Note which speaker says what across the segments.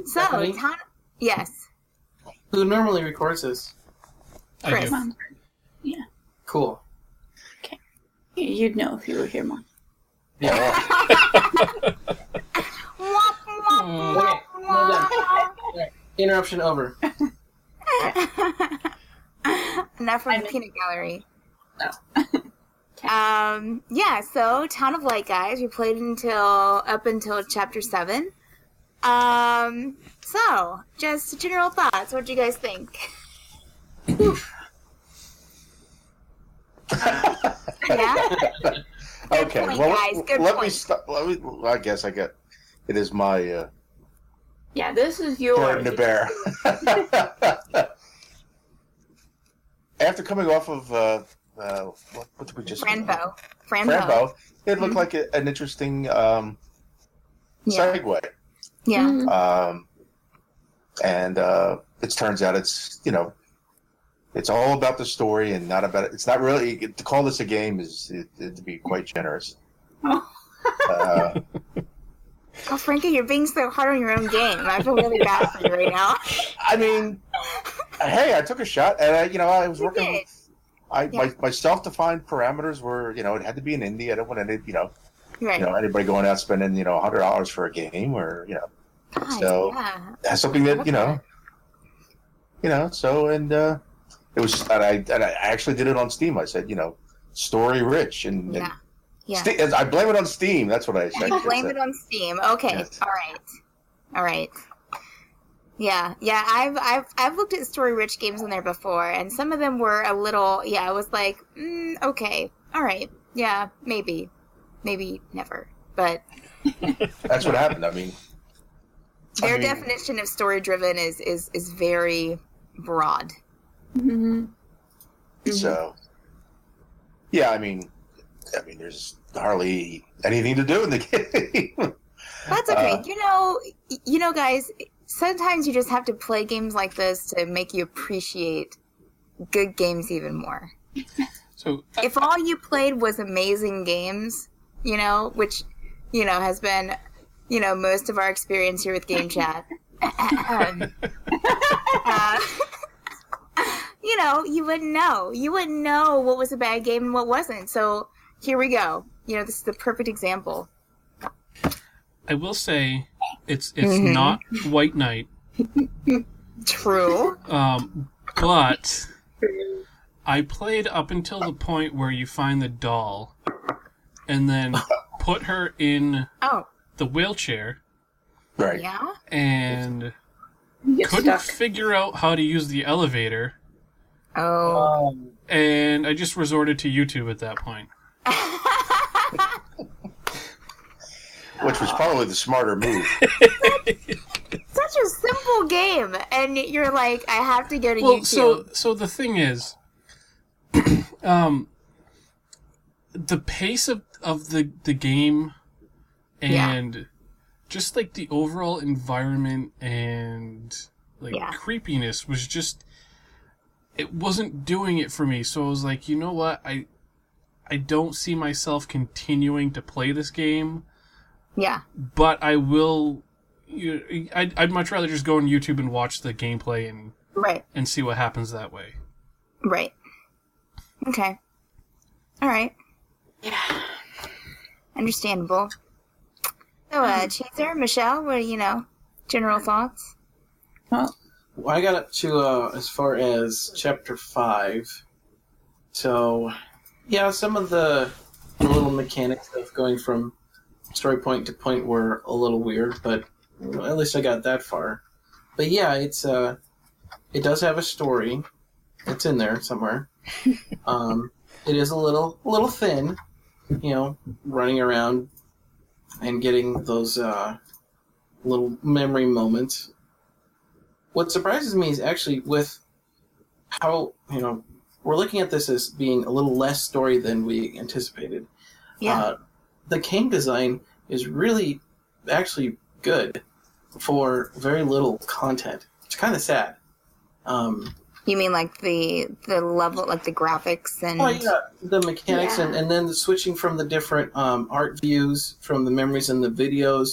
Speaker 1: So,
Speaker 2: Stephanie?
Speaker 1: yes.
Speaker 2: Who normally records this?
Speaker 1: Chris.
Speaker 3: Mom. Yeah.
Speaker 2: Cool.
Speaker 3: Okay. You'd know if you were here, Mom.
Speaker 2: Yeah. Okay, well done. Right. Interruption over.
Speaker 1: Enough from the peanut gallery.
Speaker 3: No.
Speaker 1: Yeah, so Town of Light, guys. We played up until chapter 7. So, just general thoughts. What do you guys think? Yeah?
Speaker 4: Okay,
Speaker 1: point,
Speaker 4: well,
Speaker 1: guys. Good
Speaker 4: let me
Speaker 1: point.
Speaker 4: stop. I guess it is my
Speaker 3: Yeah, this is
Speaker 4: burden
Speaker 3: yours.
Speaker 4: to bear. After coming off of what did we just
Speaker 1: Franbo.
Speaker 4: it looked like an interesting segue.
Speaker 1: Yeah.
Speaker 3: Mm.
Speaker 4: And it turns out it's all about the story and not about it. It's not really to call this a game is to be quite generous.
Speaker 1: Oh, Frankie, you're being so hard on your own game. I feel really bad for you right now.
Speaker 4: I mean, hey, I took a shot, and I was
Speaker 1: You
Speaker 4: working.
Speaker 1: did.
Speaker 4: My self-defined parameters were, it had to be an indie. I don't want any,
Speaker 1: Right.
Speaker 4: anybody going out spending, $100 for a game, or
Speaker 1: God,
Speaker 4: so
Speaker 1: yeah.
Speaker 4: that's something that So and it was, and I actually did it on Steam. I said, story rich, and
Speaker 1: Yeah. Yeah.
Speaker 4: I blame it on Steam. That's what I said.
Speaker 1: You blame it on Steam. Okay.
Speaker 4: Yes.
Speaker 1: All right. Yeah. I've looked at story-rich games on there before, and some of them were a little. Yeah, I was like, okay, all right, yeah, maybe never. But
Speaker 4: That's what happened. I mean,
Speaker 1: their definition of story-driven is very broad.
Speaker 3: Mm-hmm.
Speaker 4: So, yeah, I mean, there's hardly anything to do in the game.
Speaker 1: That's okay. You know, guys. Sometimes you just have to play games like this to make you appreciate good games even more.
Speaker 5: So
Speaker 1: If all you played was amazing games, which, has been, most of our experience here with Game Chat, you wouldn't know. You wouldn't know what was a bad game and what wasn't. So here we go. This is the perfect example.
Speaker 5: I will say it's
Speaker 1: Mm-hmm.
Speaker 5: not White Knight,
Speaker 1: True.
Speaker 5: but I played up until the point where you find the doll and then put her in
Speaker 1: Oh,
Speaker 5: the wheelchair
Speaker 4: Right.
Speaker 1: yeah?
Speaker 5: and
Speaker 3: You get
Speaker 5: couldn't
Speaker 3: stuck.
Speaker 5: figure out how to use the elevator,
Speaker 1: Oh.
Speaker 5: and I just resorted to YouTube at that point.
Speaker 4: Which was probably the smarter move.
Speaker 1: Such a simple game. And you're like, I have to go to
Speaker 5: Well,
Speaker 1: YouTube.
Speaker 5: so the thing is, the pace of the game and just like the overall environment and like
Speaker 1: Yeah.
Speaker 5: creepiness was just, it wasn't doing it for me. So I was like, you know what? I don't see myself continuing to play this game,
Speaker 1: Yeah.
Speaker 5: but I will. I'd much rather just go on YouTube and watch the gameplay
Speaker 1: Right.
Speaker 5: and see what happens that way.
Speaker 1: Right. Okay. All right.
Speaker 3: Yeah.
Speaker 1: Understandable. So, Chaser, Michelle, what general thoughts?
Speaker 3: Well,
Speaker 2: Well, I got up to as far as chapter 5. So, yeah, some of the little mechanics of going from story point to point were a little weird, but at least I got that far. But yeah, it does have a story. It's in there somewhere. It is a little thin, running around and getting those little memory moments. What surprises me is actually with how, we're looking at this as being a little less story than we anticipated.
Speaker 1: Yeah.
Speaker 2: The game design is really actually good for very little content. It's kind of sad.
Speaker 1: You mean like the level, like the graphics and...
Speaker 2: Oh, yeah, the mechanics
Speaker 1: Yeah.
Speaker 2: and then the switching from the different art views, from the memories and the videos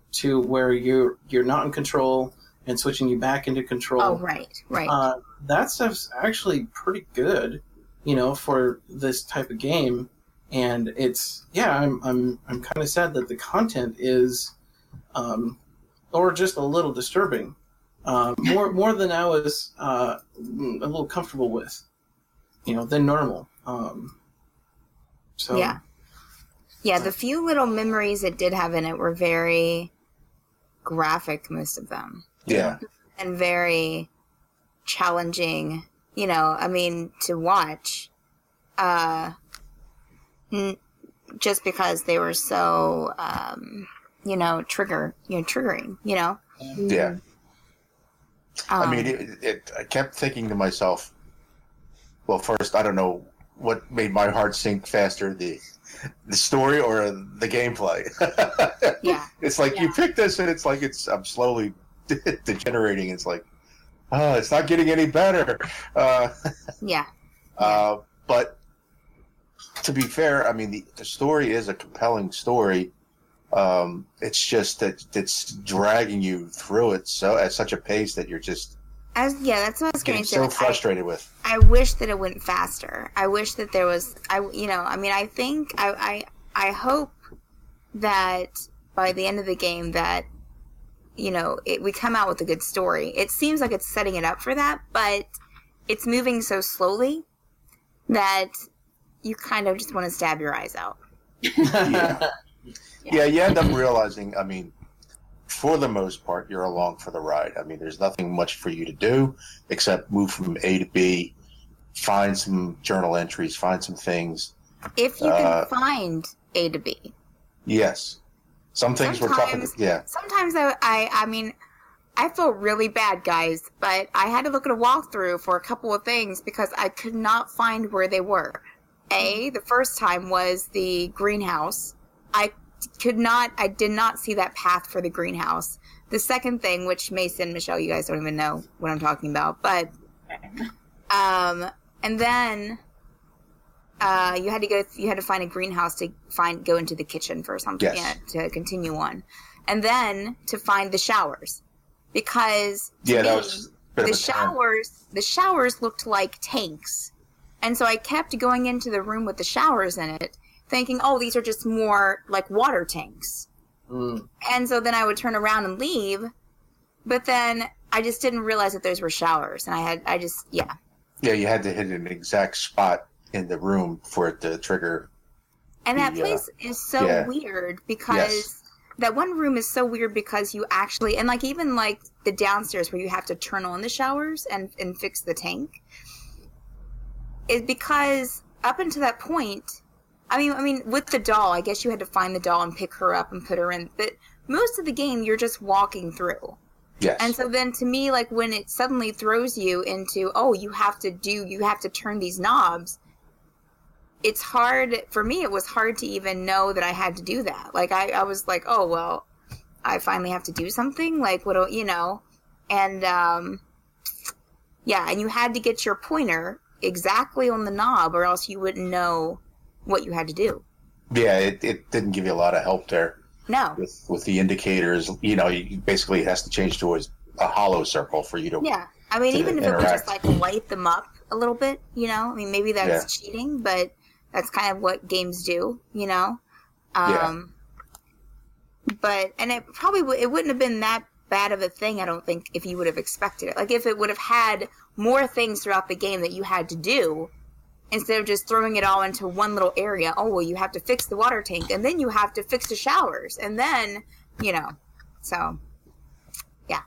Speaker 2: to where you're not in control and switching you back into control.
Speaker 1: Oh, right.
Speaker 2: That stuff's actually pretty good, for this type of game. And it's I'm kind of sad that the content is, or just a little disturbing, more than I was a little comfortable with, than normal. So
Speaker 1: yeah. The few little memories it did have in it were very graphic, most of them.
Speaker 4: Yeah.
Speaker 1: And very challenging, to watch. Just because they were so, triggering,
Speaker 4: Yeah. I mean, I kept thinking to myself, well, first, I don't know what made my heart sink faster, the story or the gameplay.
Speaker 1: Yeah.
Speaker 4: It's like you pick this and it's like I'm slowly degenerating. It's like, it's not getting any better.
Speaker 1: Yeah.
Speaker 4: But to be fair, I mean, the story is a compelling story. It's just that it's dragging you through it at such a pace that you're just
Speaker 1: that's what I was going
Speaker 4: getting
Speaker 1: to say.
Speaker 4: so frustrated with.
Speaker 1: I wish that it went faster. I wish that there was, I hope that by the end of the game that, we come out with a good story. It seems like it's setting it up for that, but it's moving so slowly that you kind of just want to stab your eyes out.
Speaker 4: Yeah, you end up realizing, I mean, for the most part, you're along for the ride. I mean, there's nothing much for you to do except move from A to B, find some journal entries, find some things.
Speaker 1: If you can find A to B.
Speaker 4: Yes. Some things were tough. Yeah.
Speaker 1: Sometimes I feel really bad, guys, but I had to look at a walkthrough for a couple of things because I could not find where they were. The first time was the greenhouse. I did not see that path for the greenhouse. The second thing, which Mason, Michelle, you guys don't even know what I'm talking about, but, and then, you had to find a greenhouse to go into the kitchen for something, to continue on. And then to find the showers. Because
Speaker 4: that was a bit of
Speaker 1: the showers looked like tanks. And so I kept going into the room with the showers in it, thinking, oh, these are just more like water tanks. And so then I would turn around and leave, but then I just didn't realize that those were showers. And Yeah,
Speaker 4: you had to hit an exact spot in the room for it to trigger.
Speaker 1: And that place is so weird because that one room is so weird because you actually, and like even like the downstairs where you have to turn on the showers and fix the tank, is because up until that point, I mean, with the doll, I guess you had to find the doll and pick her up and put her in. But most of the game, you're just walking through.
Speaker 4: Yes.
Speaker 1: And so then to me, like when it suddenly throws you into, you have to turn these knobs. It's hard, for me, it was hard to even know that I had to do that. Like I was like, oh, well, I finally have to do something. Like, and, and you had to get your pointer exactly on the knob or else you wouldn't know what you had to do.
Speaker 4: Yeah, it didn't give you a lot of help there.
Speaker 1: No.
Speaker 4: With the indicators, you basically it has to change towards a hollow circle for you to.
Speaker 1: Yeah, I mean, even if it would just like light them up a little bit, I mean, maybe that's cheating, but that's kind of what games do, But and it probably it wouldn't have been that bad of a thing, I don't think, if you would have expected it. Like if it would have had more things throughout the game that you had to do. Instead of just throwing it all into one little area, you have to fix the water tank, and then you have to fix the showers, and then, so, yeah.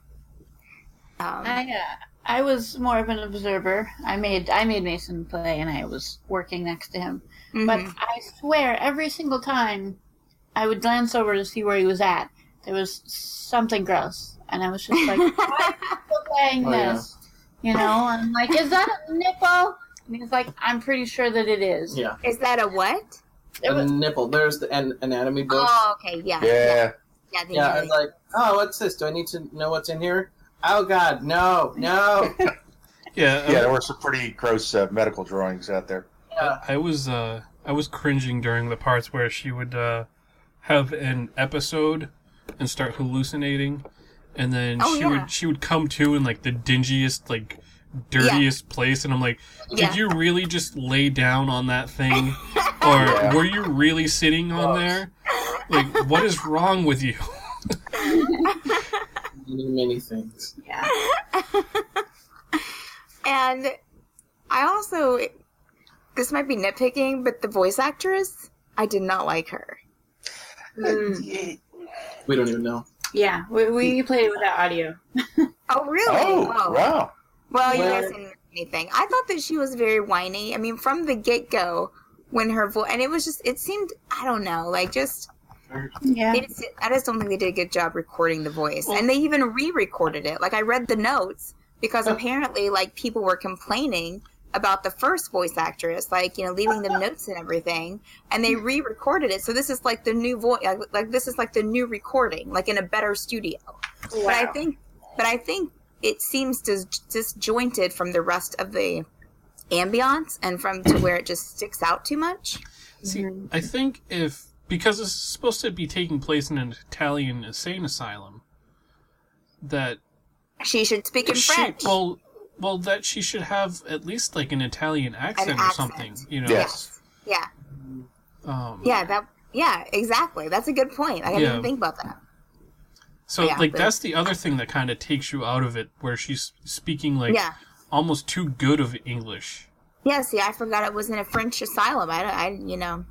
Speaker 3: I was more of an observer. I made Mason play, and I was working next to him. Mm-hmm. But I swear, every single time I would glance over to see where he was at, there was something gross, and I was just like, why are you still playing this? Yeah. I'm like, is that a nipple? And he's like, I'm pretty sure that it is.
Speaker 2: Yeah.
Speaker 1: Is that a what?
Speaker 2: A nipple. There's the anatomy book.
Speaker 1: Oh, okay, yeah.
Speaker 4: Yeah.
Speaker 2: Yeah, I'm like, what's this? Do I need to know what's in here? Oh, God, no.
Speaker 5: Yeah,
Speaker 4: there were some pretty gross medical drawings out there.
Speaker 2: Yeah.
Speaker 5: I was cringing during the parts where she would have an episode and start hallucinating, and then
Speaker 1: Oh,
Speaker 5: she would come to in like the dingiest, like dirtiest place, and I'm like, did you really just lay down on that thing, or were you really sitting on there? Like, what is wrong with you?
Speaker 2: Many things.
Speaker 3: Yeah.
Speaker 1: And I also, this might be nitpicking, but the voice actress, I did not like her.
Speaker 2: We don't even know.
Speaker 3: Yeah, we played it without audio.
Speaker 1: Oh, really?
Speaker 4: Oh, wow.
Speaker 1: Well, you guys didn't know anything. I thought that she was very whiny. I mean, from the get-go, when her voice, and it seemed, I don't know, like just,
Speaker 3: Yeah.
Speaker 1: I just don't think they did a good job recording the voice. And they even re-recorded it. Like, I read the notes, because apparently, like, people were complaining about the first voice actress, like, you know, leaving them notes and everything, and they re-recorded it. So this is like the new voice, like this is like the new recording, like in a better studio.
Speaker 3: Wow.
Speaker 1: But I think it seems disjointed from the rest of the ambiance and from to where it just sticks out too much.
Speaker 5: See, I think because it's supposed to be taking place in an Italian insane asylum, that
Speaker 1: she should speak in French.
Speaker 5: Well, that she should have at least like an Italian accent or something, you know?
Speaker 4: Yes.
Speaker 1: Yeah.
Speaker 5: Um,
Speaker 1: Yeah, exactly. That's a good point. I didn't even think about that.
Speaker 5: So, that's the other thing that kind of takes you out of it, where she's speaking like almost too good of English.
Speaker 1: Yeah, see, I forgot it was in a French asylum. I you know.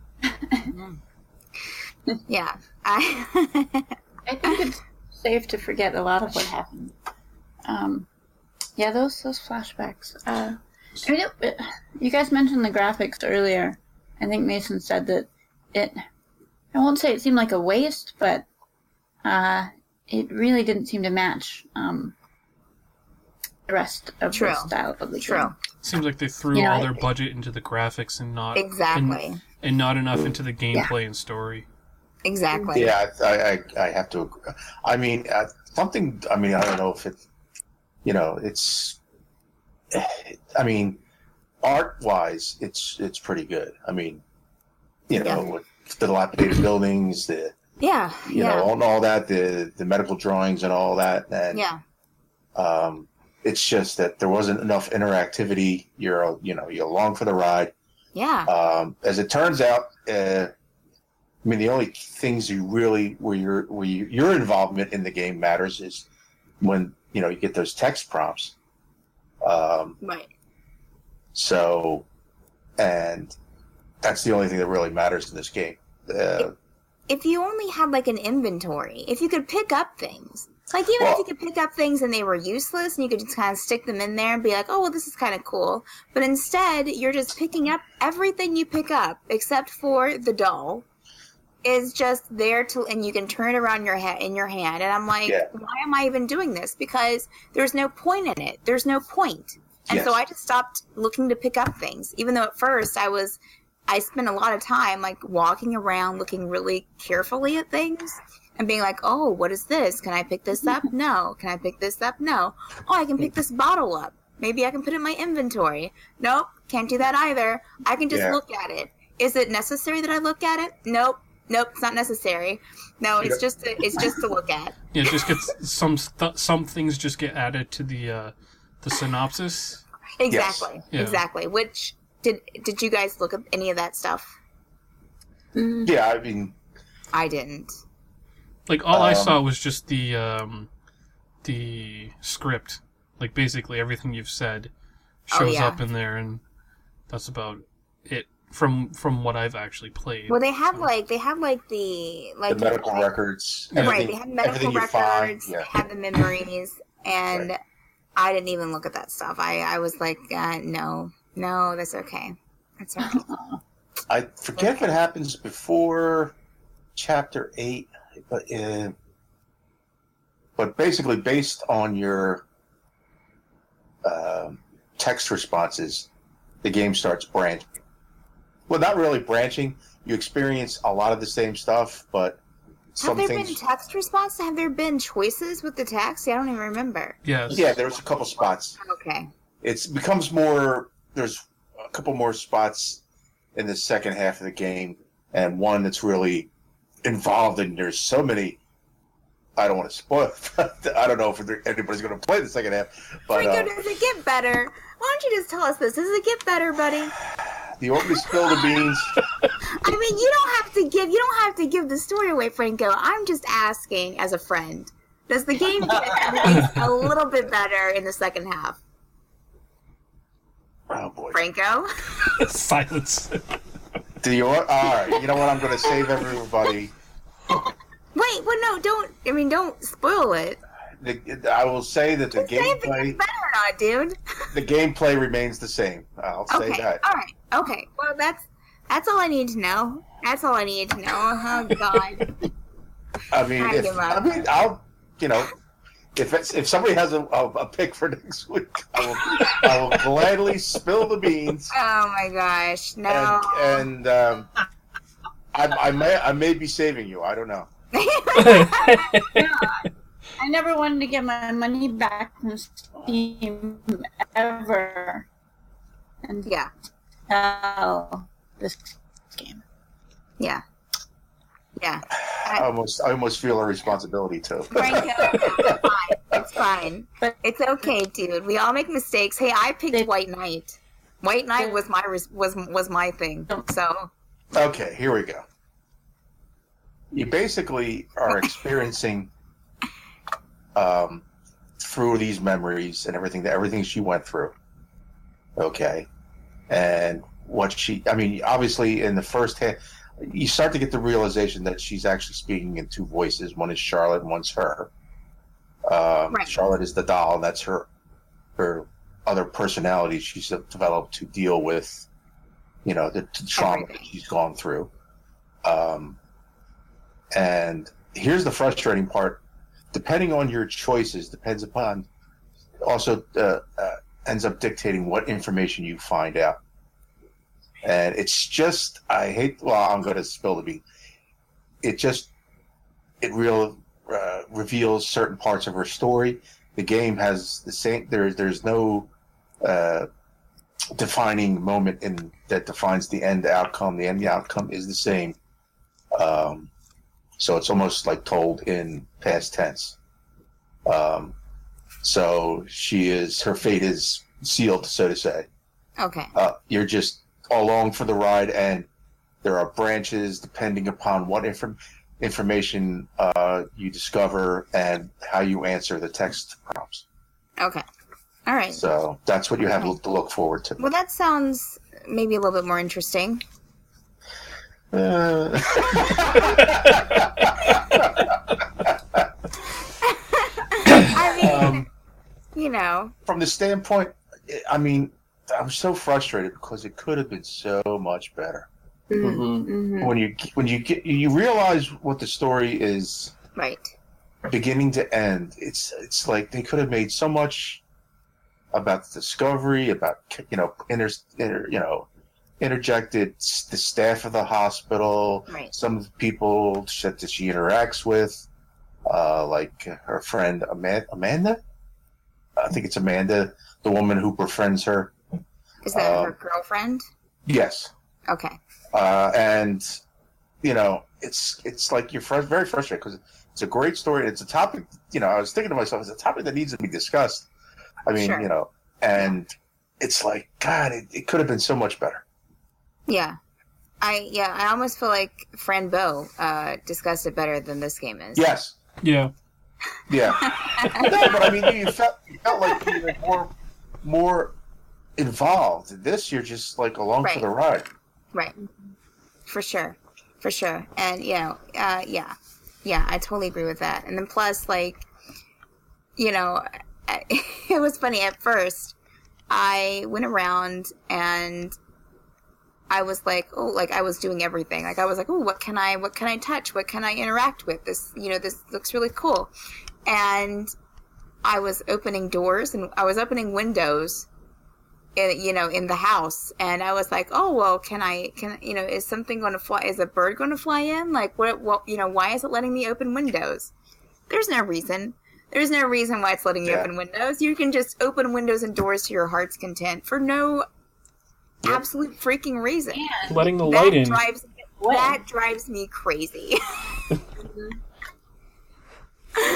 Speaker 1: Yeah.
Speaker 3: I think it's safe to forget a lot of what happened. Yeah, those flashbacks. I mean, you guys mentioned the graphics earlier. I think Mason said that I won't say it seemed like a waste, but it really didn't seem to match the rest of the style of the game.
Speaker 5: Seems like they threw all their budget into the graphics and not and not enough into the gameplay and story.
Speaker 1: Exactly.
Speaker 4: Yeah, I have to agree. I mean, something. I mean, I don't know if it's. You know, it's. I mean, art-wise, it's pretty good. I mean, you know, with the dilapidated buildings, you know, and all that, the medical drawings and all that, and it's just that there wasn't enough interactivity. You're along for the ride.
Speaker 1: Yeah.
Speaker 4: As it turns out, I mean, the only things where your involvement in the game matters is when. You know, you get those text prompts.
Speaker 1: Right.
Speaker 4: So, and that's the only thing that really matters in this game.
Speaker 1: If you only had like an inventory, if you could pick up things, like even if you could pick up things and they were useless and you could just kind of stick them in there and be like, oh, well, this is kind of cool. But instead, you're just picking up everything you pick up except for the doll. Is just there and you can turn it around in your hand. And I'm like, why am I even doing this? Because there's no point in it. There's no point. And so I just stopped looking to pick up things. Even though at first I spent a lot of time like walking around looking really carefully at things and being like, oh, what is this? Can I pick this up? No. Can I pick this up? No. Oh, I can pick this bottle up. Maybe I can put it in my inventory. Nope. Can't do that either. I can just look at it. Is it necessary that I look at it? Nope, it's not necessary. No, it's just to look at.
Speaker 5: Yeah, it just gets some things just get added to the synopsis.
Speaker 1: Exactly.
Speaker 5: Yes.
Speaker 1: Exactly. Which did you guys look at any of that stuff?
Speaker 4: Yeah, I mean,
Speaker 1: I didn't.
Speaker 5: Like all I saw was just the script. Like basically everything you've said shows up in there, and that's about it. From what I've actually played.
Speaker 1: Well, they have the
Speaker 4: medical records.
Speaker 1: Right, they have medical records. They have the memories, and I didn't even look at that stuff. I was like, no, that's okay. That's all right.
Speaker 4: I forget if it happens before Chapter 8, but basically based on your text responses, the game starts branching. Well, not really branching. You experience a lot of the same stuff, but
Speaker 1: have there been text response? Have there been choices with the text? I don't even remember.
Speaker 5: Yes.
Speaker 4: Yeah, there was a couple spots.
Speaker 1: Okay.
Speaker 4: It becomes more. There's a couple more spots in the second half of the game, and one that's really involved. And there's so many I don't want to spoil it. I don't know if anybody's going to play the second half. But,
Speaker 1: Franco, does it get better? Why don't you just tell us this? Does it get better, buddy?
Speaker 4: Do you want me to spill the beans?
Speaker 1: I mean, you don't have to give the story away, Franco. I'm just asking as a friend. Does the game get a little bit better in the second half?
Speaker 4: Oh boy,
Speaker 1: Franco.
Speaker 5: Silence.
Speaker 4: Do you want? All right. You know what? I'm going to save everybody.
Speaker 1: Wait, well, no, don't spoil it.
Speaker 4: I will say that the
Speaker 1: Just say if it
Speaker 4: gameplay.
Speaker 1: gets better or not, dude.
Speaker 4: The gameplay remains the same. I'll say that.
Speaker 1: All right. Okay. Well, that's all I need to know. That's all I need to know. Oh God.
Speaker 4: I mean, I'll, if somebody has a pick for next week, I will gladly spill the beans.
Speaker 1: Oh my gosh, no.
Speaker 4: And I may be saving you. I don't know.
Speaker 3: I never wanted to get my money back from Steam ever. And
Speaker 1: Yeah.
Speaker 3: This game.
Speaker 1: Yeah. Yeah.
Speaker 4: I almost feel a responsibility too.
Speaker 1: Franco, it's fine. But it's okay, dude. We all make mistakes. Hey, I picked White Knight. White Knight was my thing. So.
Speaker 4: Okay, here we go. You basically are experiencing through these memories and everything she went through. Okay. And obviously in the first half, you start to get the realization that she's actually speaking in two voices. One is Charlotte and one's her. Right. Charlotte is the doll, and that's her other personality she's developed to deal with, the trauma that she's gone through. And here's the frustrating part. Depending on your choices, ends up dictating what information you find out. And it's just, I'm going to spill the beans. It reveals certain parts of her story. The game has the same, there's no defining moment that defines the end outcome. The end outcome is the same. So it's almost like told in past tense. So her fate is sealed, so to say.
Speaker 1: Okay.
Speaker 4: You're just along for the ride, and there are branches depending upon what information you discover and how you answer the text prompts.
Speaker 1: Okay. All right.
Speaker 4: So that's what you have to look forward to.
Speaker 1: Well, that sounds maybe a little bit more interesting. I mean,
Speaker 4: From the standpoint, I'm so frustrated because it could have been so much better.
Speaker 1: Mm-hmm.
Speaker 4: When you realize what the story is,
Speaker 1: right,
Speaker 4: beginning to end, it's like they could have made so much about the discovery, about interjected the staff of the hospital,
Speaker 1: right.
Speaker 4: Some of the people that she interacts with, like her friend Amanda. I think it's Amanda, the woman who befriends her.
Speaker 1: Is that her girlfriend?
Speaker 4: Yes.
Speaker 1: Okay.
Speaker 4: And it's like you're very frustrated because it's a great story. It's a topic. I was thinking to myself, it's a topic that needs to be discussed. I mean,
Speaker 1: sure.
Speaker 4: And it's like, God, it could have been so much better.
Speaker 1: Yeah. I almost feel like Fran Bow discussed it better than this game is.
Speaker 4: Yes.
Speaker 5: Yeah.
Speaker 4: Yeah. No, but I mean, you felt like you were more involved. In this, you're just like along for the ride.
Speaker 1: Right. For sure. And I totally agree with that. And then plus, like, it was funny at first. I went around and I was like, I was doing everything. Like I was like, what can I touch? What can I interact with? This looks really cool. And I was opening doors and I was opening windows in the house. And I was like, is something going to fly? Is a bird going to fly in? Like what, why is it letting me open windows? There's no reason. There's no reason why it's letting you open windows. You can just open windows and doors to your heart's content for no absolute freaking reason.
Speaker 5: Letting the light in.
Speaker 1: That drives me crazy.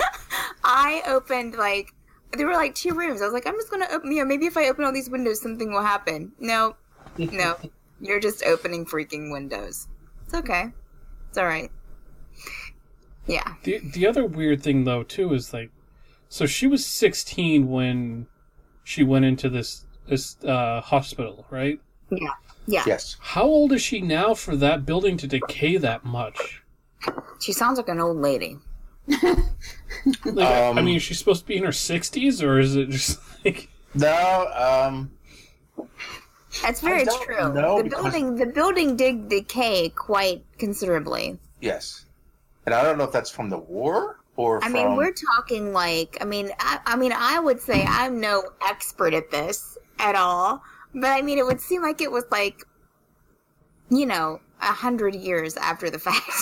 Speaker 1: I opened, like, there were, like, 2 rooms. I was like, I'm just going to open, maybe if I open all these windows, something will happen. No. You're just opening freaking windows. It's okay. It's all right. Yeah.
Speaker 5: The other weird thing, though, too, is, like, so she was 16 when she went into this hospital, right?
Speaker 1: Yeah. Yeah.
Speaker 4: Yes.
Speaker 5: How old is she now for that building to decay that much?
Speaker 1: She sounds like an old lady.
Speaker 5: I mean, is she supposed to be in her 60s, or is it just like...
Speaker 4: No,
Speaker 1: That's very true. The building did decay quite considerably.
Speaker 4: Yes. And I don't know if that's from the war or
Speaker 1: I mean, we're talking like, I would say I'm no expert at this at all, but I mean, it would seem like it was like, 100 years after the fact.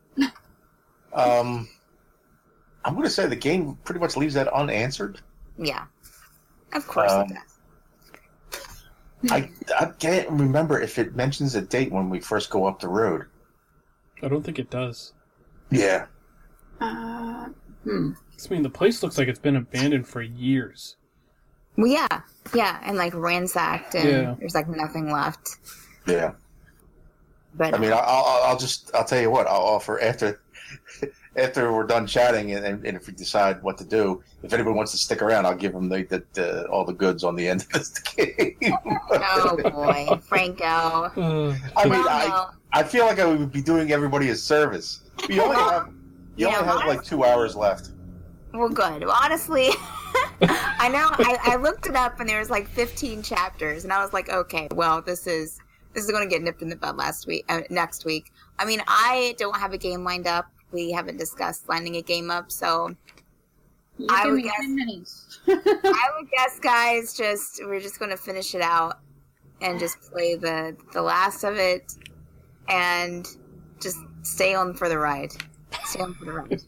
Speaker 4: I'm going to say the game pretty much leaves that unanswered.
Speaker 1: Yeah. Of course it does.
Speaker 4: I can't remember if it mentions a date when we first go up the road.
Speaker 5: I don't think it does.
Speaker 4: Yeah.
Speaker 5: I mean, the place looks like it's been abandoned for years.
Speaker 1: Well, yeah, and like ransacked, and there's like nothing left.
Speaker 4: Yeah.
Speaker 1: But
Speaker 4: I mean, I'll tell you what, I'll offer after we're done chatting, and if we decide what to do, if anyone wants to stick around, I'll give them all the goods on the end of this game.
Speaker 1: Oh boy, Franco.
Speaker 4: I feel like I would be doing everybody a service. You only have like 2 hours left.
Speaker 1: Well, good. Well, honestly, I know. I looked it up, and there was like 15 chapters, and I was like, okay, well, this is going to get nipped in the bud next week. I mean, I don't have a game lined up. We haven't discussed lining a game up, so I would guess, guys, we're just going to finish it out and just play the last of it, and just stay on for the ride. Stay on for the ride.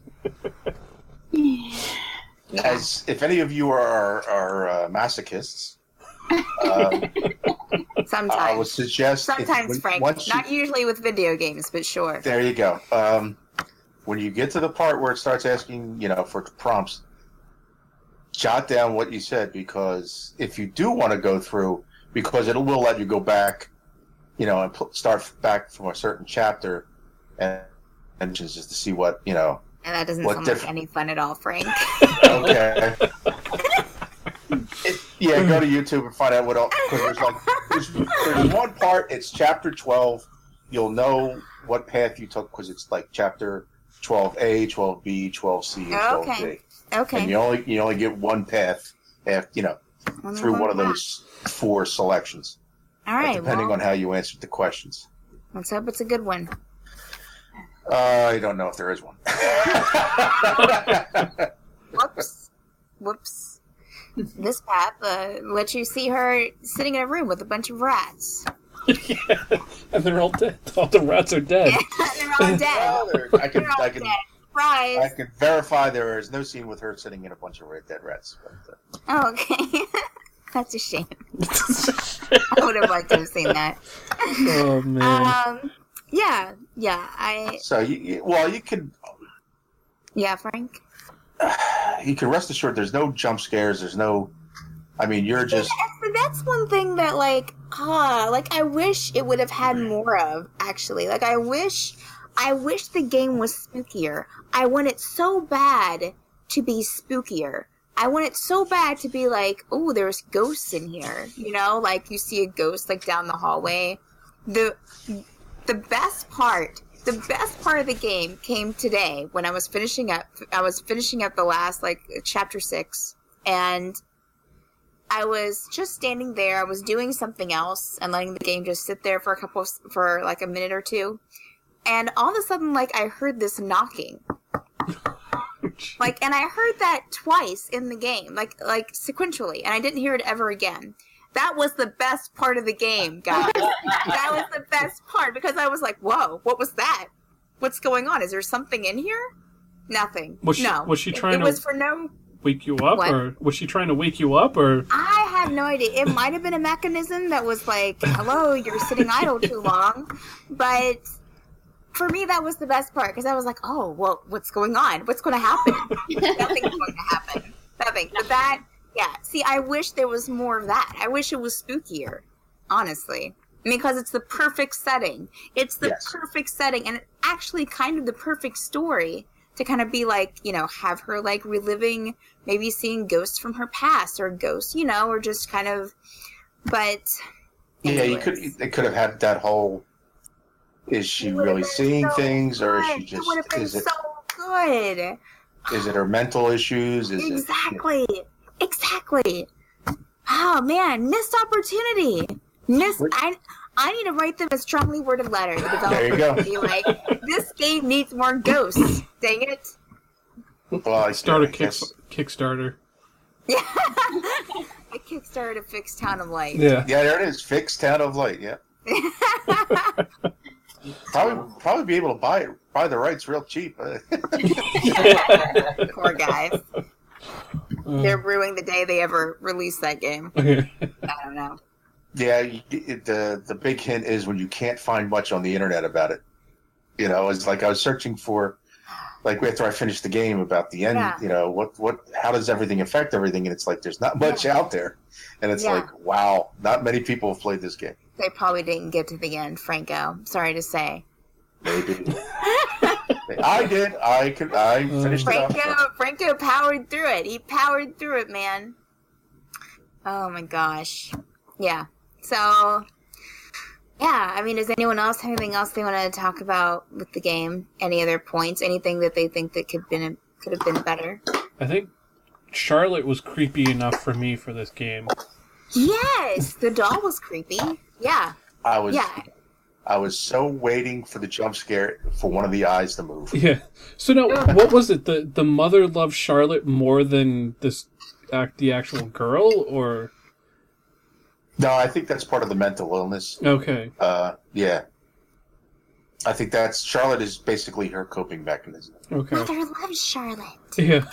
Speaker 4: As if any of you are masochists,
Speaker 1: sometimes
Speaker 4: I would suggest
Speaker 1: Frank. Not usually with video games, but sure.
Speaker 4: There you go. When you get to the part where it starts asking, for prompts, jot down what you said, because if you do want to go through, because it will let you go back, and start back from a certain chapter, and just to see what, And
Speaker 1: that doesn't sound like any fun at all, Frank.
Speaker 4: Okay. Go to YouTube and find out what else. Because there's one part. It's chapter 12. You'll know what path you took because it's like chapter 12A, 12B, 12C, and 12D.
Speaker 1: Okay.
Speaker 4: And you only get one path, through one of those 4 selections.
Speaker 1: All right.
Speaker 4: Depending on how you answered the questions.
Speaker 1: Let's hope it's a good one.
Speaker 4: I don't know if there is one.
Speaker 1: Whoops. This path lets you see her sitting in a room with a bunch of rats.
Speaker 5: Yeah, and they're all dead. All the rats are dead.
Speaker 1: Yeah, they're all dead.
Speaker 4: I can verify there is no scene with her sitting in a bunch of dead rats.
Speaker 1: But, okay. That's a shame. I would have liked to have seen that.
Speaker 5: Oh, man.
Speaker 1: Yeah.
Speaker 4: So, you could...
Speaker 1: Yeah, Frank?
Speaker 4: You can rest assured there's no jump scares, there's no... I mean, you're just...
Speaker 1: That's one thing that, I wish it would have had more of, actually. I wish the game was spookier. I want it so bad to be spookier. I want it so bad to be like, oh, there's ghosts in here. You see a ghost, down the hallway. The best part of the game came today when I was finishing up the last, chapter 6, and I was just standing there. I was doing something else and letting the game just sit there for a minute or two. And all of a sudden, I heard this knocking. And I heard that twice in the game, sequentially, and I didn't hear it ever again. That was the best part of the game, guys. That was the best part, because I was like, whoa, what was that? What's going on? Is there something in here? Nothing. Was she trying to... It was for no...
Speaker 5: Wake you up, what? Or was she trying to wake you up, or?
Speaker 1: I have no idea. It might have been a mechanism that was like, "Hello, you're sitting idle too long," but for me, that was the best part because I was like, oh, well, what's going on? What's going to happen? Nothing's going to happen. Nothing. But that, yeah. See, I wish there was more of that. I wish it was spookier, honestly. Because it's the perfect setting. It's the perfect setting. And it's actually kind of the perfect story to kind of be like, you know, have her like reliving, maybe seeing ghosts from her past or ghosts, you know, or just kind of, but. Anyways.
Speaker 4: Yeah, they could have had that whole, is she really seeing things or is she just,
Speaker 1: it would have been so good.
Speaker 4: Is it her mental issues?
Speaker 1: Exactly. Oh man, missed opportunity. I need to write them a strongly worded letter.
Speaker 4: There you go.
Speaker 1: Be like, this game needs more ghosts. Dang it.
Speaker 4: Well, I
Speaker 5: start a Kickstarter.
Speaker 1: Yeah. A Kickstarter to fix Town of Light.
Speaker 5: Yeah.
Speaker 4: Yeah, there it is. Fix Town of Light. Yeah. Probably be able to buy the rights real cheap.
Speaker 1: Poor guys. They're brewing the day they ever release that game. I don't know.
Speaker 4: Yeah, the big hint is when you can't find much on the internet about it. You know, it's like I was searching for, like after I finished the game about the end. You know, how does everything affect everything? And it's like there's not much out there, and it's like, wow, not many people have played this game.
Speaker 1: They probably didn't get to the end, Franco. Sorry to say.
Speaker 4: Maybe. I did. I finished it off.
Speaker 1: Franco powered through it. He powered through it, man. Oh my gosh. Yeah. So, yeah. I mean, does anyone else have anything else they want to talk about with the game? Any other points? Anything that they think that could have been better?
Speaker 5: I think Charlotte was creepy enough for me for this game.
Speaker 1: Yes, the doll was creepy. Yeah.
Speaker 4: I was so waiting for the jump scare for one of the eyes to move.
Speaker 5: Yeah. So now, what was it? The mother loved Charlotte more than the actual girl, or?
Speaker 4: No, I think that's part of the mental illness.
Speaker 5: Okay.
Speaker 4: Yeah. I think Charlotte is basically her coping mechanism.
Speaker 1: Okay. Mother loves Charlotte.
Speaker 5: Yeah.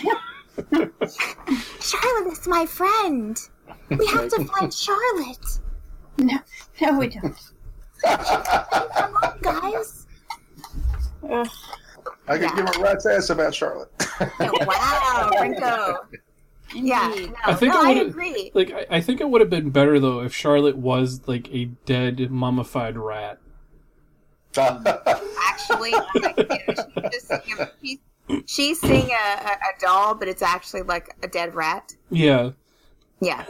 Speaker 1: Charlotte is my friend. We have to find Charlotte.
Speaker 3: No, we don't.
Speaker 1: Come on, guys.
Speaker 4: I could give a rat's ass about Charlotte.
Speaker 1: Wow, Franco. Yeah,
Speaker 5: I
Speaker 1: agree.
Speaker 5: Like, I think it would have been better though if Charlotte was like a dead, mummified rat.
Speaker 1: Actually, she's seeing a doll, but it's actually like a dead rat.
Speaker 5: Yeah.
Speaker 1: Yeah.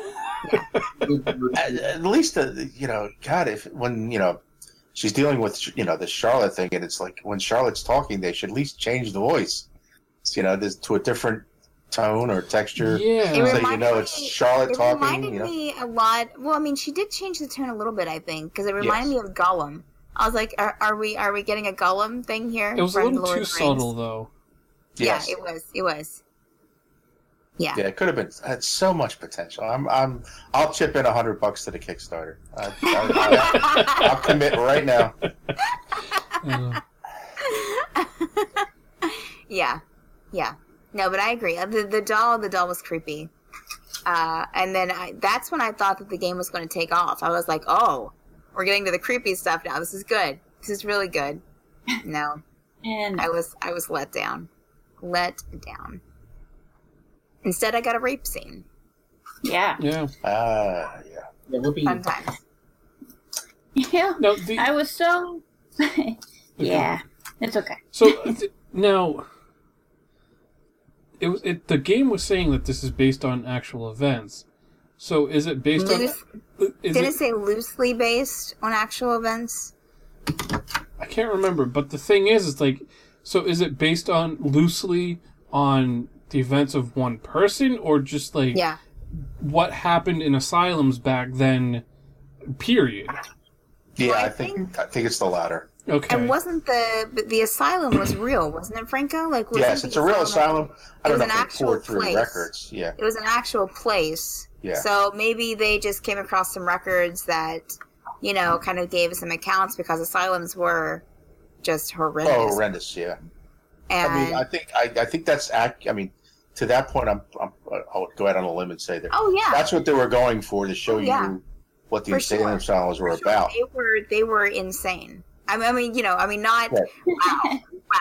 Speaker 4: At least, God, when she's dealing with the Charlotte thing, and it's like when Charlotte's talking, they should at least change the voice, to a different tone or texture.
Speaker 5: Yeah.
Speaker 4: So it's Charlotte talking.
Speaker 1: It reminded me a lot. Well, I mean, she did change the tone a little bit, I think, because it reminded me of Gollum. I was like, are we getting a Gollum thing here?
Speaker 5: It was a little too subtle, though.
Speaker 4: Yes.
Speaker 1: Yeah, it was. Yeah.
Speaker 4: Yeah, it could have been. It had so much potential. I'll chip in $100 to the Kickstarter. I'll commit right now.
Speaker 1: Yeah. No, but I agree. The doll was creepy. And then that's when I thought that the game was going to take off. I was like, oh, we're getting to the creepy stuff now. This is good. This is really good. No.
Speaker 3: And
Speaker 1: I was let down. Instead, I got a rape scene.
Speaker 3: Yeah.
Speaker 5: Yeah.
Speaker 1: Fun times.
Speaker 3: Yeah.
Speaker 5: No,
Speaker 3: I was so... yeah. It's okay.
Speaker 5: So, now... The game was saying that this is based on actual events. So, is it based on...
Speaker 1: Did it say loosely based on actual events?
Speaker 5: I can't remember, but the thing is like... So, is it based on loosely on the events of one person, or just like what happened in asylums back then, period?
Speaker 4: Yeah, I think it's the latter.
Speaker 5: Okay.
Speaker 1: And wasn't the asylum was real, wasn't it, Franco? Like,
Speaker 4: yes, it's a real asylum. I don't know if they poured through
Speaker 1: place.
Speaker 4: Records. Yeah,
Speaker 1: it was an actual place.
Speaker 4: Yeah.
Speaker 1: So maybe they just came across some records that, kind of gave some accounts, because asylums were just horrendous.
Speaker 4: Oh, horrendous! Yeah.
Speaker 1: And
Speaker 4: I think that's to that point, I'll go out on a limb and say that.
Speaker 1: Oh yeah.
Speaker 4: That's what they were going for, to show you what the insane asylums were about.
Speaker 1: They were insane. I mean, not.
Speaker 4: Yeah.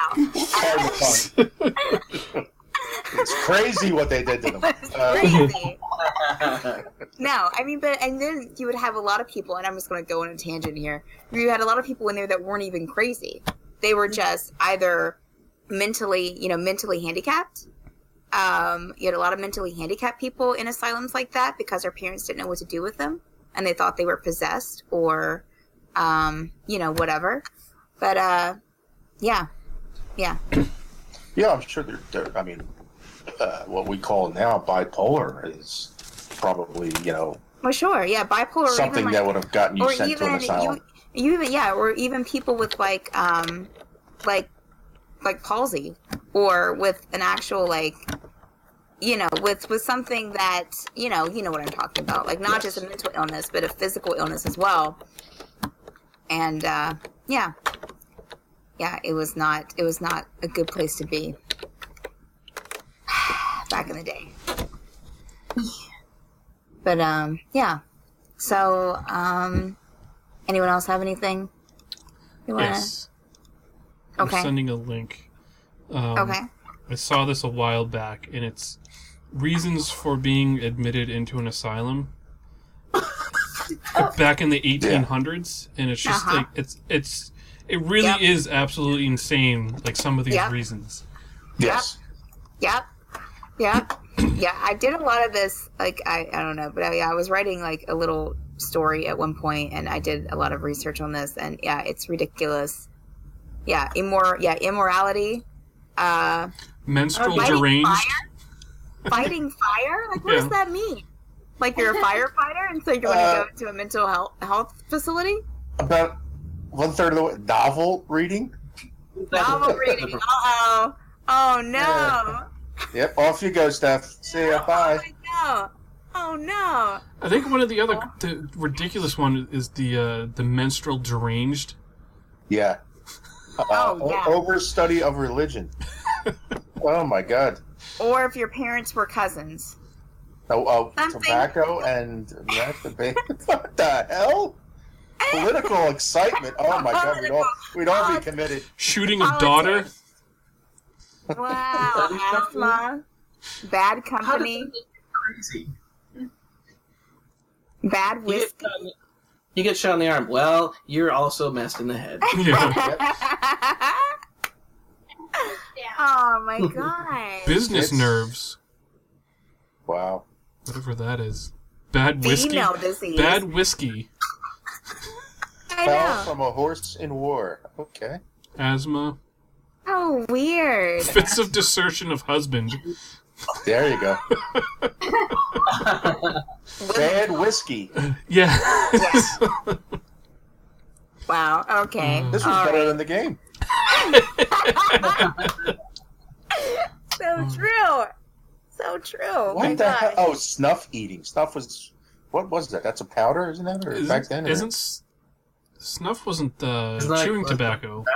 Speaker 1: Wow.
Speaker 4: It's crazy what they did to them.
Speaker 1: Crazy. No, I mean, and then you would have a lot of people, and I'm just going to go on a tangent here. You had a lot of people in there that weren't even crazy. They were just either mentally handicapped. You had a lot of mentally handicapped people in asylums like that because their parents didn't know what to do with them, and they thought they were possessed or, whatever. But yeah.
Speaker 4: Yeah, I'm sure they're what we call now bipolar is probably,
Speaker 1: Well, sure, yeah, bipolar.
Speaker 4: Something that would have gotten you sent to an asylum.
Speaker 1: Or even people with like palsy, or with an actual with something that you know what I'm talking about, like not just a mental illness, but a physical illness as well. And it was not a good place to be back in the day. But so anyone else have anything you wanna...
Speaker 5: Yes.
Speaker 1: Okay.
Speaker 5: I'm sending a link.
Speaker 1: Okay.
Speaker 5: I saw this a while back, and it's reasons for being admitted into an asylum back in the 1800s, and it's just like it really is absolutely insane. Like some of these reasons.
Speaker 4: Yes.
Speaker 1: Yep. Yeah, I did a lot of this, like, I don't know, but I was writing, like, a little story at one point, and I did a lot of research on this, and, yeah, it's ridiculous. Yeah, immorality.
Speaker 5: Menstrual deranged.
Speaker 1: Fighting fire? Like, what does that mean? Like, you're a firefighter, and so you're going to go to a mental health facility?
Speaker 4: About 1/3 of the way. Novel reading?
Speaker 1: Novel reading, uh-oh. Oh, no.
Speaker 4: Yeah. Yep, off you go, Steph. See ya, bye.
Speaker 1: Oh no!
Speaker 5: I think one of the other the ridiculous one is the menstrual deranged.
Speaker 4: Yeah. Overstudy of religion. Oh my God.
Speaker 1: Or if your parents were cousins.
Speaker 4: Tobacco and masturbation. What the hell? Political excitement. Oh my God, we'd all be committed.
Speaker 5: Shooting a daughter.
Speaker 1: Wow, asthma, bad company,
Speaker 2: Crazy.
Speaker 1: Bad whiskey.
Speaker 2: You get shot in the arm. Well, you're also messed in the head.
Speaker 1: Oh my God.
Speaker 5: Business nerves.
Speaker 4: Wow.
Speaker 5: Whatever that is. Bad whiskey.
Speaker 1: Female disease.
Speaker 5: Bad whiskey.
Speaker 4: Fell from a horse in war. Okay.
Speaker 5: Asthma.
Speaker 1: Oh, weird.
Speaker 5: Fits of desertion of husband.
Speaker 4: There you go. Bad whiskey.
Speaker 5: Yeah.
Speaker 1: Wow, okay.
Speaker 4: This was better than the game.
Speaker 1: So true. So true.
Speaker 4: What the hell? Oh, snuff eating. Snuff was... What was that? That's a powder, isn't it? Or back then?
Speaker 5: Snuff wasn't chewing tobacco.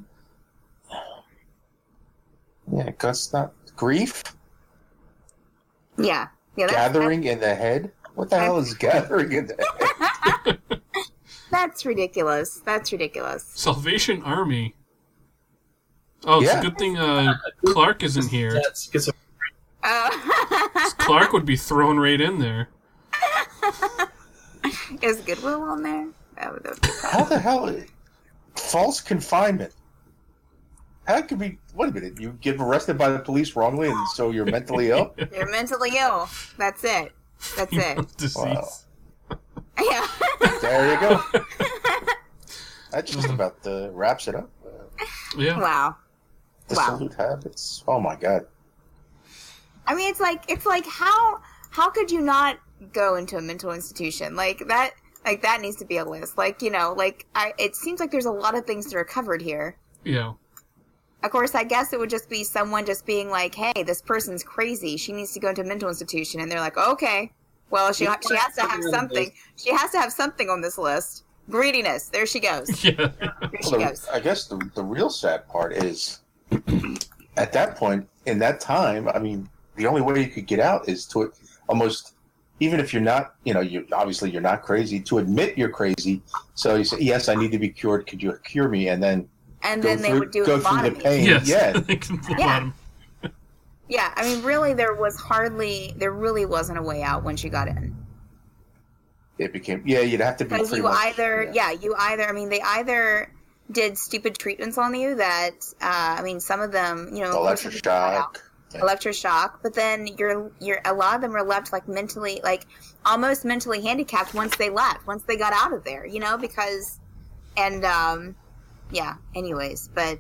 Speaker 4: Yeah, guts not... Grief?
Speaker 1: Yeah.
Speaker 4: Gathering in the head? What the hell is gathering in the head?
Speaker 1: That's ridiculous.
Speaker 5: Salvation Army. Oh, it's a good thing Clark isn't here. Clark would be thrown right in there.
Speaker 1: Is Goodwill on there?
Speaker 4: How the hell? False confinement. How could be? Wait a minute. You get arrested by the police wrongly, and so you're mentally ill?
Speaker 1: You're mentally ill. That's it.
Speaker 5: Disease.
Speaker 4: Wow.
Speaker 1: Yeah.
Speaker 4: There you go. That just about wraps it up.
Speaker 5: Yeah.
Speaker 1: Wow.
Speaker 4: Dissolute habits. Oh my God.
Speaker 1: I mean, it's like how could you not go into a mental institution like that? Like that needs to be a list. Like, it seems like there's a lot of things that are covered here.
Speaker 5: Yeah.
Speaker 1: Of course, I guess it would just be someone just being like, "Hey, this person's crazy. She needs to go into a mental institution," and they're like, "Okay, well, she has to have something. She has to have something on this list. Greediness. There she goes.
Speaker 5: Yeah.
Speaker 1: There she goes."
Speaker 4: I guess the real sad part is, at that point in that time, I mean, the only way you could get out is to almost even if you're not, you obviously you're not crazy, to admit you're crazy. So you say, yes, I need to be cured. Could you cure me? And then
Speaker 1: they would do
Speaker 4: go through the pain.
Speaker 5: Yes.
Speaker 4: Yeah.
Speaker 1: Yeah, I mean, really, there really wasn't a way out once you got in.
Speaker 4: It became, you'd have to be
Speaker 1: because they either did stupid treatments on you that, some of them, electroshock, but then a lot of them are left like mentally, like almost mentally handicapped once they got out of there, because, anyways, but,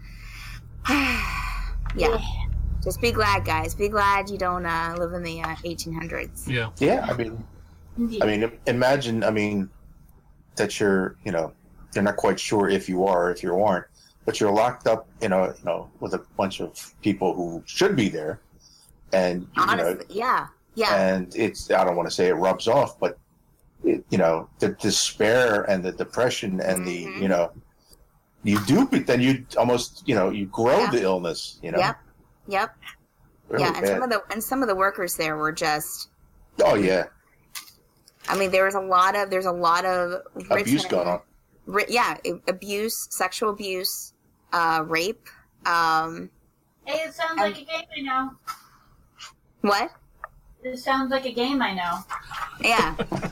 Speaker 1: yeah. Just be glad, guys. Be glad you don't live in the 1800s.
Speaker 5: Yeah.
Speaker 4: Yeah, I mean, imagine, that you're not quite sure if you are or if you aren't, but you're locked up, with a bunch of people who should be there, and
Speaker 1: honestly, yeah.
Speaker 4: And I don't want to say it rubs off, but the despair and the depression and the then you almost you grow the illness.
Speaker 1: Yep.
Speaker 4: Really
Speaker 1: bad. And some of the workers there were just.
Speaker 4: Oh yeah.
Speaker 1: I mean, there's a lot of
Speaker 4: abuse going on.
Speaker 1: Abuse, sexual abuse, rape.
Speaker 3: Hey, it sounds like a game I know.
Speaker 1: What?
Speaker 3: It sounds like a game I know.
Speaker 1: Yeah.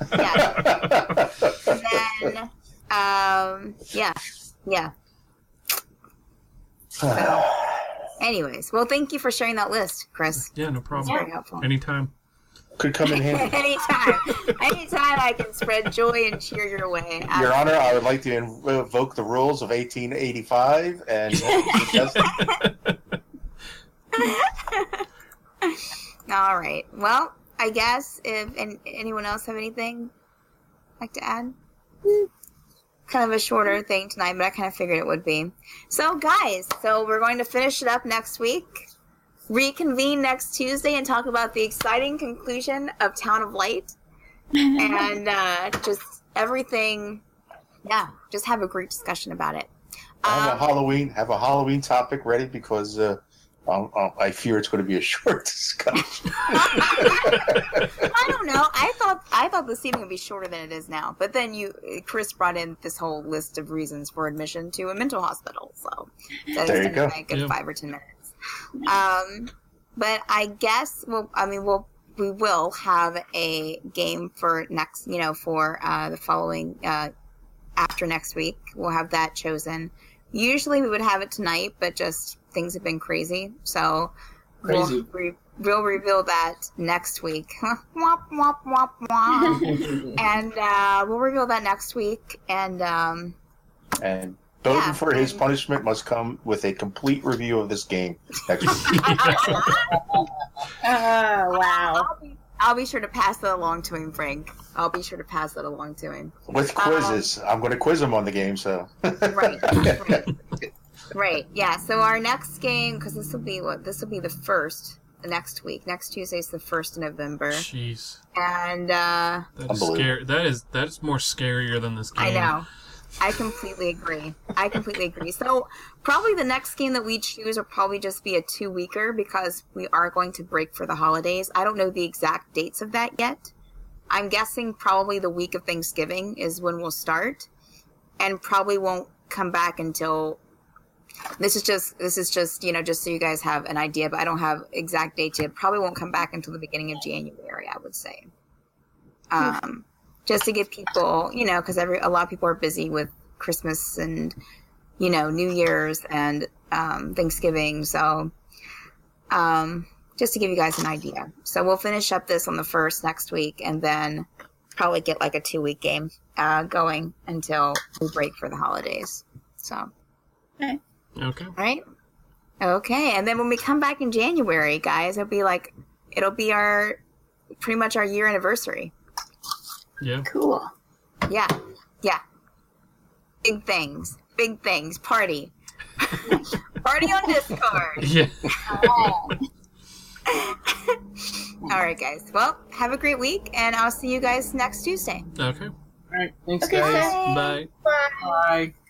Speaker 1: And then, yeah. So, anyways, well, thank you for sharing that list, Chris.
Speaker 5: Yeah, no problem.
Speaker 1: Very helpful.
Speaker 5: Anytime.
Speaker 4: Could come in handy.
Speaker 1: Anytime I can spread joy and cheer your way.
Speaker 4: Your Honor, I would like to invoke the rules of 1885 and
Speaker 1: All right. Well, I guess if anyone else have anything like to add? Kind of a shorter thing tonight, but I kind of figured it would be. So, guys, we're going to finish it up next week. Reconvene next Tuesday and talk about the exciting conclusion of Town of Light and just everything. Yeah, just have a great discussion about it.
Speaker 4: Have a Halloween topic ready because I fear it's going to be a short discussion.
Speaker 1: I don't know. I thought this evening would be shorter than it is now, but then Chris brought in this whole list of reasons for admission to a mental hospital, so
Speaker 4: there you go.
Speaker 1: Like 5 or 10 minutes. But I guess we will have a game for next, for the following after next week. We'll have that chosen. Usually we would have it tonight, but just things have been crazy, so we'll reveal that next week. Womp, womp, womp, womp. And we'll reveal that next week, and
Speaker 4: Bowden for his punishment must come with a complete review of this game next week.
Speaker 3: Oh, wow.
Speaker 1: I'll be sure to pass that along to him, Frank. I'll be sure to pass that along to him.
Speaker 4: With quizzes. I'm going to quiz him on the game, so.
Speaker 1: Right. Yeah. So our next game, because this will be the first next week. Next Tuesday is the 1st of November.
Speaker 5: Jeez.
Speaker 1: And
Speaker 5: that is scary. That's more scarier than this game.
Speaker 1: I know. I completely agree. So probably the next game that we choose will probably just be a 2-weeker because we are going to break for the holidays. I don't know the exact dates of that yet. I'm guessing probably the week of Thanksgiving is when we'll start, and probably won't come back until. This is just just so you guys have an idea, but I don't have exact dates yet. Probably won't come back until the beginning of January, I would say. Just to give people, because a lot of people are busy with Christmas and, New Year's and Thanksgiving. So, just to give you guys an idea. So we'll finish up this on the 1st next week, and then probably get like a 2-week game going until we break for the holidays. So.
Speaker 3: Okay.
Speaker 5: Okay.
Speaker 1: All right. Okay, and then when we come back in January, guys, it'll be pretty much our year anniversary.
Speaker 5: Yeah.
Speaker 3: Cool.
Speaker 1: Yeah. Big things. Party. Party on Discord.
Speaker 5: Yeah.
Speaker 1: All right, guys. Well, have a great week, and I'll see you guys next Tuesday.
Speaker 5: Okay.
Speaker 2: All right. Thanks,
Speaker 3: Okay,
Speaker 2: guys.
Speaker 3: bye.
Speaker 5: Bye.
Speaker 3: Bye.
Speaker 2: Bye.